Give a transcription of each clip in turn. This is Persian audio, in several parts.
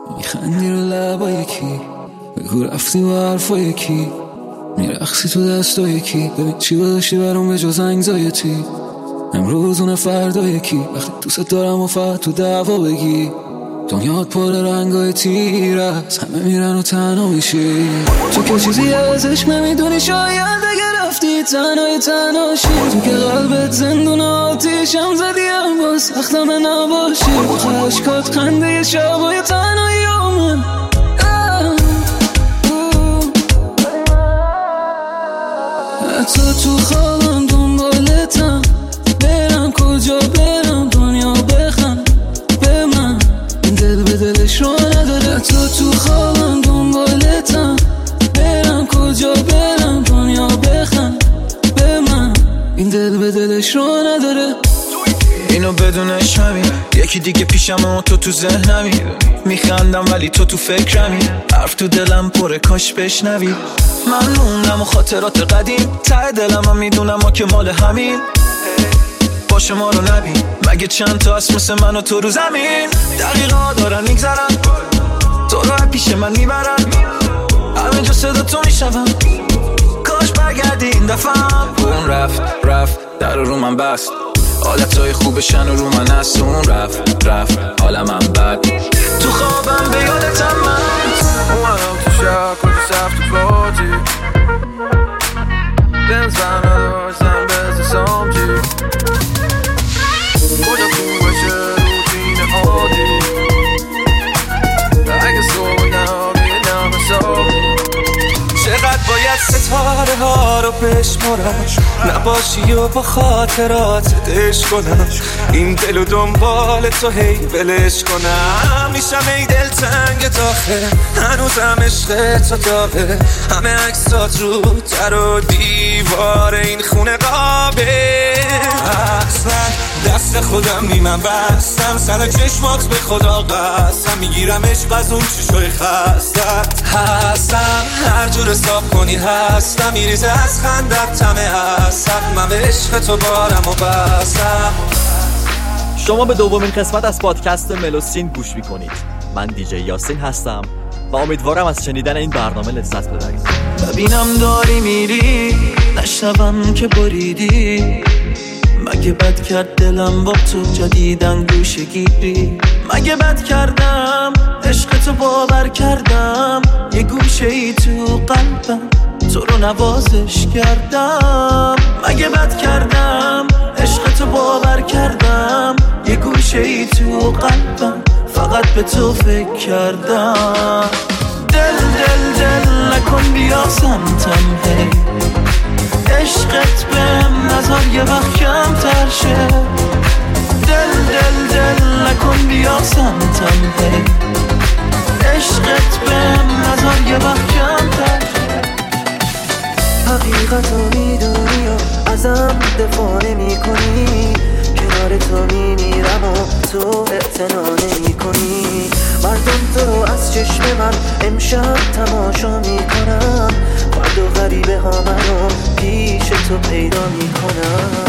میخندی رو لبای کی، بگو رفتی با حرفای کی، میرقصی تو دستای کی، ببین چی باشی برام به جز انگزایتی. امروز اون فردای کی، وقتی دوست دارم و فقط تو دعوا بگی. دنیات پر رنگای تیر است، همه میرن و تنها میشی. تو که چیزی ازش نمیدونی، شاید اگه رفتی تنهاشی. تو که قلبت زندون آتیشم زدی، اما سختم نباشی. خشکات خنده شبای تنهایی من. حتی تو خوابم دنبالتم، برم کجا برم دنیا بخند به من، این دل به دلش رو نداره. حتی تو خوابم دنبالتم، برم کجا برم دنیا بخند به من، این دل به دلش رو نداره. اینو بدونش همین، یکی دیگه پیشم و تو ذهنمی. میخندم ولی تو فکرمی، حرف تو دلم پره کاش بشنوی. من موندم و خاطرات قدیم، ته دلم هم میدونم ما که مال همین. باشه ما رو نبین، مگه چند تا هست مثل من و تو رو زمین. دقیقا دارن میگذرن، تو رو پیش من میبرن، همه جا صدا تو میشنوم. کاش برگردی این دفعه. اون رفت در رو من بست، حالتهای خوبشن و رو من هست. اون رفت حالم هم بد، تو خوابم به یادتم من. اومدم تو شب کجا سفت تو پاتی، بنزن نداشتم بزن سامتی. کجا خوب بشه روتین عادی، اگه صبح نمیدم حسابی. چقدر باید ستاره ها رو بشمارم، نباشی و با خاطرات دش کنم. این دل و دنبال تو هی بلش کنم. میشم ای دل تنگ داخل، هنوزم عشق تو داره. همه عکسات رو در و دیوار این خونه قابه. اصلا دست خودم نیمم بستم، سر چشمات به خدا قسم. میگیرم عشق از اون چشای خستت هستم، هر جور حساب کنی هستم. میریزه از خندت تمه هستم، من به عشق تو بارم و بستم. شما به دومین قسمت از پادکست ملوسین گوش میکنید. من دیجی یاسین هستم و امیدوارم از شنیدن این برنامه لذت ببرید. ببینم داری میری، نشنوم که بریدی. مگه بد کرد دلم با تو جدیدن گوشه گیری؟ مگه بد کردم عشق تو باور کردم، یه گوشه ای تو قلبم تو رو نوازش کردم. مگه بد کردم عشق تو باور کردم، یه گوشه ای تو قلبم فقط به تو فکر کردم. دل نکن بیا سمتم هی، عشقت بهم نظر یه وقت کمتر شه. دل نکن بیا سمتم هی، عشقت بهم نظر یه وقت کمتر شه. حقیقت رو میدونی و ازم دفاع نمی کنی، کنار تو میمیرم و تو اعتنا نمی کنی. مردم تو رو از چشم من امشب تماشا میکنم، فردا غریبه ها منو پیش تو پیدا میکنم.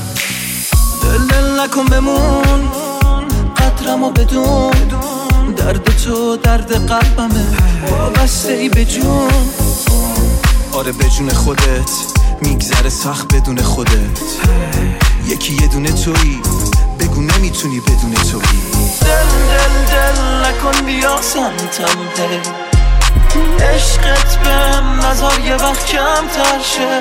دل نکن بمون، قدرمو بدون، درد تو درد قلبمه، وابسته ای به جون. آره به جون خودت میگذره سخت بدون خودت. یکی یه دونه تویی، بگو نمیتونی بدون تویی. دل نکن بیا سمتم هی، عشقت بهم نظر یه وقت کمتر شه.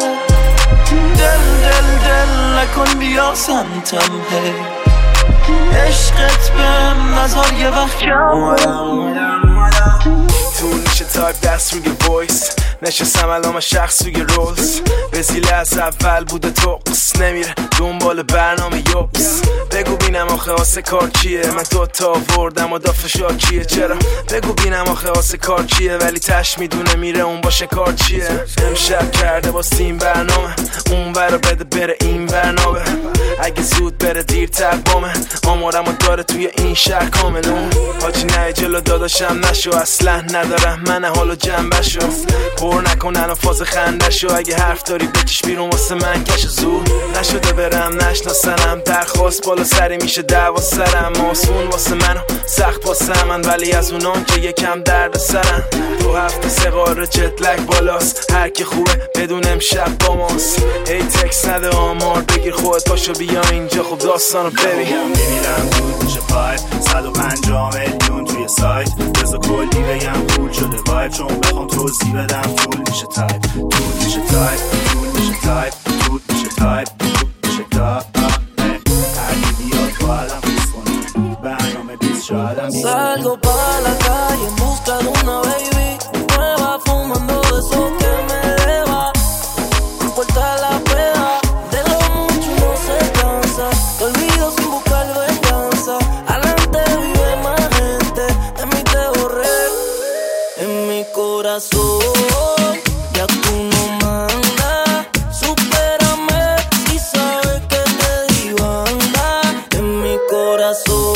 دل نکن بیا سمتم هی، عشقت بهم نظر یه وقت کمتر. تو نیشه تایپ دست روی وایس، نشستم الان شخص روی رولز. وزیله از اول بوده توقس، نمیره دنبال برنامه یوبس. بگو بینم آخه آسه کار کیه، من دوتا آوردم و دافت شاکیه. چرا بگو بینم آخه آسه کار کیه، ولی تش میدونه میره اون باشه کار چیه. امشب کرده با سیم برنامه، اون برا بده بره این برنامه. اگه زود بره دیرتر بامه آمارمو داره توی این شهر کاملون حاجی نه جلو داداشم نشو اصلا ندارم من حالو جنبشو پر نکنن و فاز خندشو اگه حرف داری بکش بیرون واسه من کش زور نشده برم نشناسنم درخواست بالا سری میشه دعوا سرم آسون واسه منو سخت واسه من ولی از اونان که یکم درد سرن تو هفته سه قاره جتلک بالاست هر کی خوبه بدون امشب با ماست ای تکس نده آمار بگیر خودت پاشو بیا اینجا خب داستانو ببین میمیرم دود میشه پایپ 150 میلیون توی سایت بزا کلی بگم پول شده وایب چون بخوام توضیح بدم طول میشه تایپ طول میشه تایپ طول میشه تایپ طول میشه تایپ طول میشه تایپ هر کی بیاد با علم فیس کنه برنامه بیس شایدم Salgo pa' la calle en busca de una baby nueva fumando eso que me eleva no importa la pena de lo mucho no se cansa te olvido sin buscar venganza adelante vive más gente de mí te borré en mi corazón ya tú no mandas supérame si sabes que te di banda en mi corazón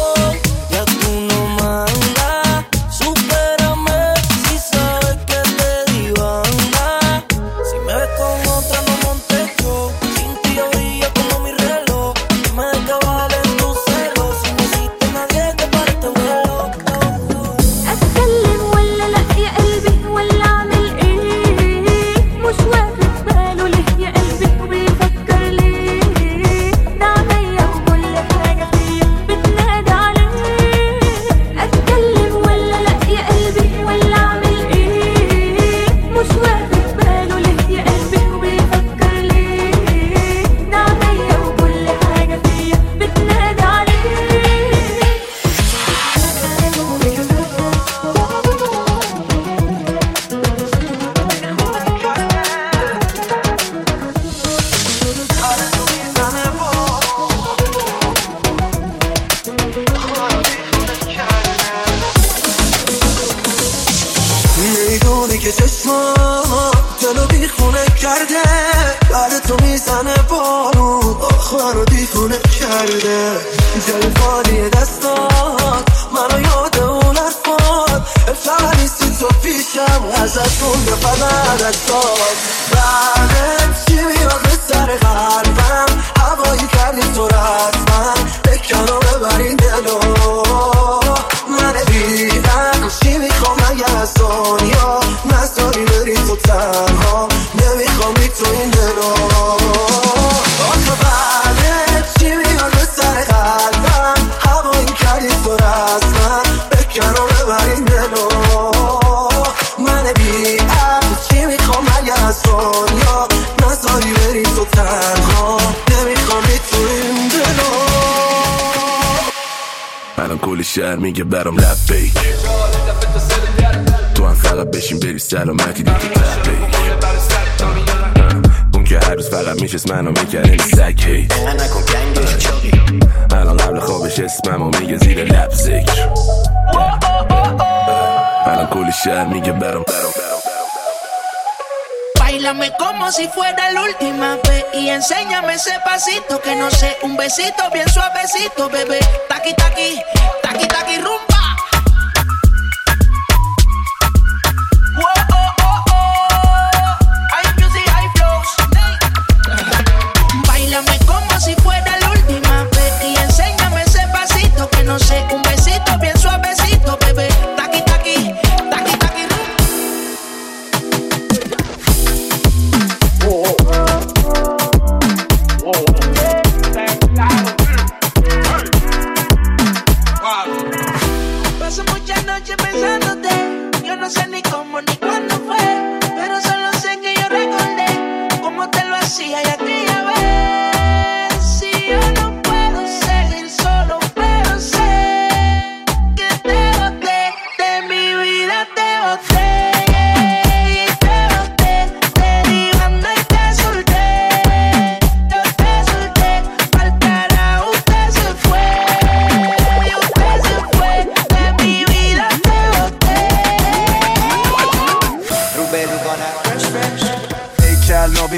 شهر میگه برام لب بیک تو هم فقط بشین بری سلامتی دیگه لب بیک اون که هر روز فقط میشست منو میکرد این سک هیت الان قبل خوابش اسممو میگه زیر لب ذکر الان کلی شهر میگه برام Báilame como si fuera la última vez y enséñame ese pasito que no sé, un besito bien suavecito, bebé. Taqui taqui, taqui taqui rumba. Oh oh oh oh, high music, high flows. Báilame como si fuera la última vez y enséñame ese pasito que no sé, un besito bien suavecito, bebé. Taqui taqui, taqui taqui rumba.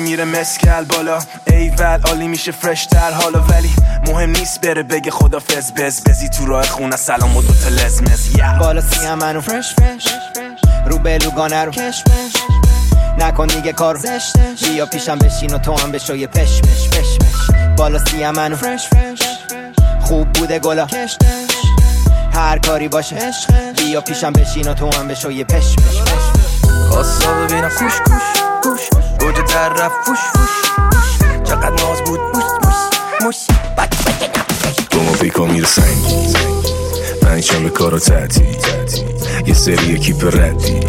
میره مسکل بالا ایول عالی میشه فرش تر حالا، ولی مهم نیست بره بگه خدافظ بزی تو راه خونه سلام و دوتا لزمز بالا سیم منو فرش رو بلوگانه رو کشمش نکن دیگه کارو بیا پیشم بشین و تو هم بشو یه پشمش بالا سیم منو فرش خوب بوده گلا هر کاری باشه بیا پیشم بشین و تو هم بشو یه پشمش آسا ببینم کوش گوجه در رفت فوش چقدر ناز بود موش با ما پیکا میره سنگی من چم به کارا تعطیل یه سری کیپ ردی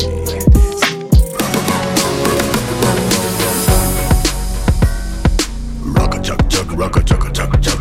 راکا چک چک راکا چک چک چک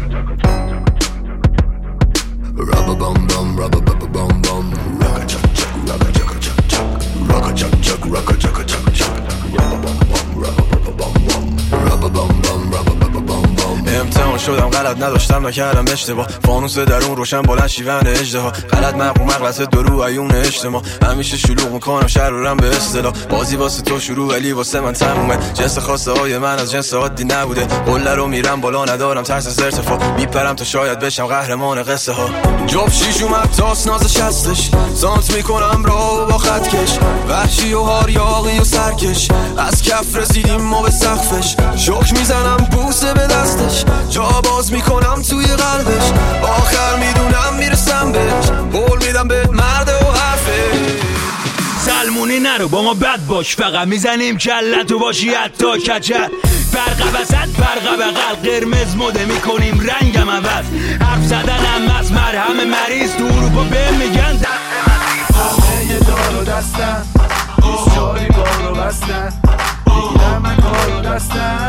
رابا بام بام رابا بابا بام بام راکا چک چک راکا چک چک چک راکا چک چک راکا چک چک چک رابا بام بام رابا بابا بام بام رابا بام بام رابا بابا بام بام امتحان شدم غلط نداشتم نکردم اشتباه فانوس درون روشن بلند شیون اژدها غلط مغلط درو عیون اجتماع همیشه شلوغ میکنم شرورم به اصطلاح بازی واسه تو شروع ولی واسه من تمومه جنس خواسته های من از جنس عادی نبوده قله رو میرم بالا ندارم ترس از ارتفاع میپرم تا شاید بشم قهرمان قصه ها جاب شیش اومد تاس نازش هستش سانت میکنم راو با خط کش وحشی و هاریاقی و سرکش از کف رسیدیم ما به سقفش شوک میزنم بوسه به دستش جا باز میکنم توی قلبش آخر میدونم میرسم بهش قول میدم به مرد و حرفه سلمونی نرو با ما بد باش فقط میزنیم کلتو باشی حتی کچل فرق وسط فرق بغل قرمز مده میکنیم رنگم عوض حرف زدنم از مرهم مریض تو اروپا به میگن همه دارو دستن بیس جایی بارو بستن بگیرم من کارو دستن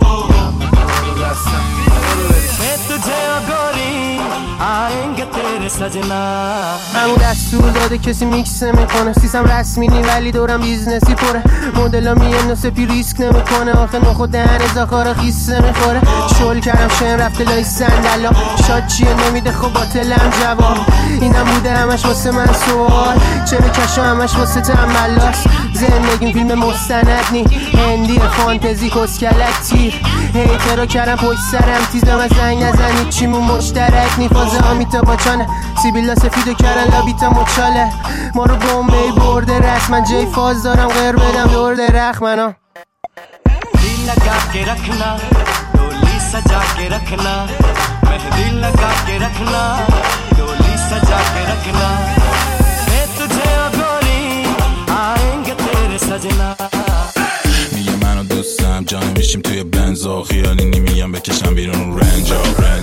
همون دستور داده کسی میکس نمیکنه سیستم رسمی نی ولی دورم بیزنسی پره مدلا میان سپی ریسک نمیکنه آخه نخود دهن زاکارا خیس نمیخوره شل کردم شن رفته لای صندلا شاد چیه نمیده خب باطلم جواب اینم بوده همش واسه من سوال چرا کشا همش واسه تنبلاست زندگیم فیلم مستند نی هندی فانتزی کسکلک تیر هیترا کردم پشت سرم تیزم از زنگ نزنید چیمون مشترک نی فازه آمیتا باچانه سیبیلا سفیدو کردن لابیتا مچاله ما رو بومبی برده رسم من جای فاز دارم غیر بدم دور درخ منو दिल लगा के रखना डोली सजा के रखना मेहंदी लगा के रखना डोली सजा के रखना मैं तुझे और गोरी आएंगे तेरे सजना میگه منو دوستم جان میشیم توی بنزا خیالی نمیگم بکشم بیرون رنجا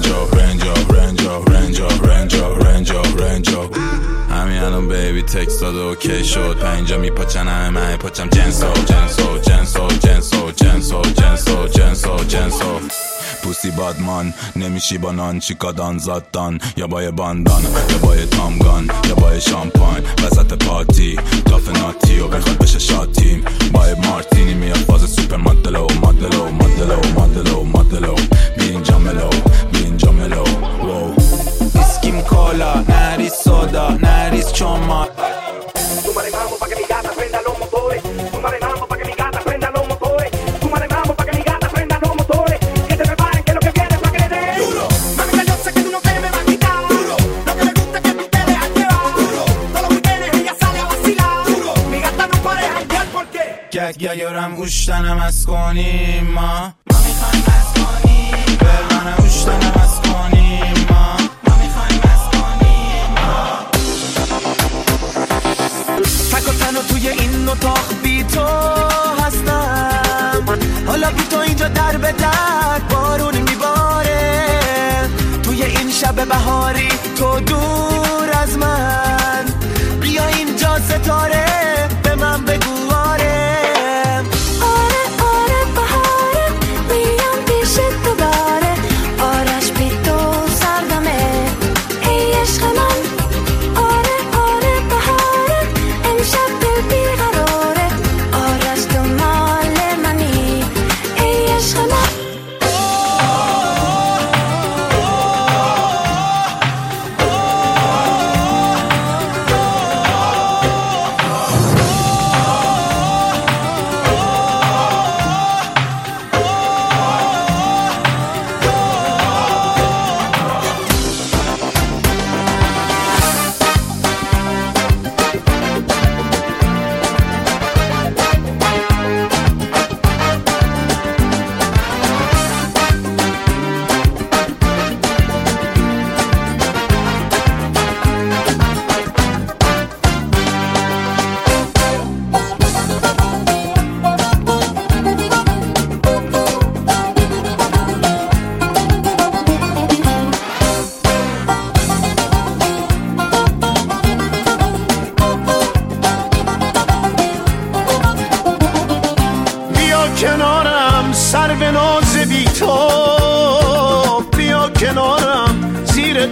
همین الان بیبی تکست داده اوکی شد پنجا میپاچن همه من پاچم جنسو پوسی بادمان نمیشی با نان چیکادان زادان یا با یه باندان یا با یه تامگان یا با یه شامپاین وسط پارتی کافه ناتی و بخواد بشه شاتیم با یه مارتینی میاد فاز سوپر مدلو بی اینجا ملو اسکیم کولا نریز سودا نریز چوما گرم اوشتنم از کنیم ما میخوایم از کنیم برمانه اوشتنم از کنیم ما میخوایم از کنیم تک و تنو توی این اتاق بی تو هستم حالا بی تو اینجا در به در بارون میباره توی این شب بهاری تو دور از من بیا اینجا ستاره به من بگو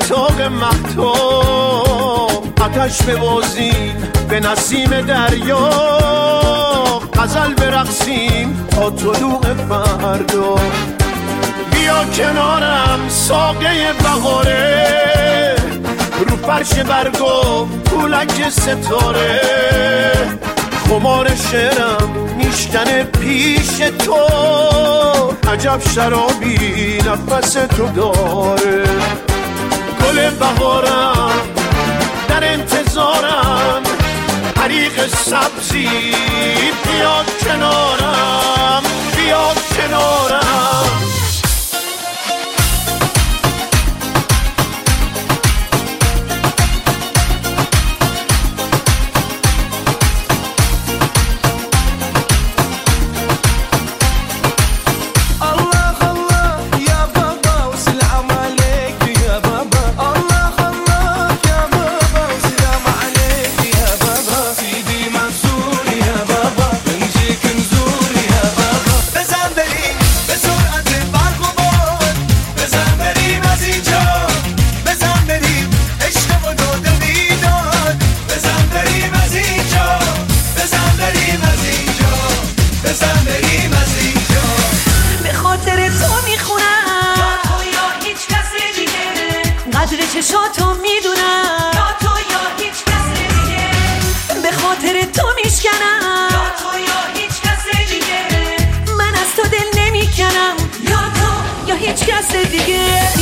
طاق مختوم آتش ببازیم به نسیم دریا غزل برقصیم تا طلوع فردا بیا کنارم ساقه بهاره رو فرش برگو پولک ستاره خمار شعرم میشکنه پیش تو عجب شرابی نفس تو داره گل بهارم در انتظارم حریق سبزی بیا کنارم بیا کنارم چشاتو میدونم یا تو یا هیچ کس دیگه به خاطر تو میشکنم یا تو یا هیچ کس دیگه من از تو دل نمیکنم یا تو یا هیچ کس دیگه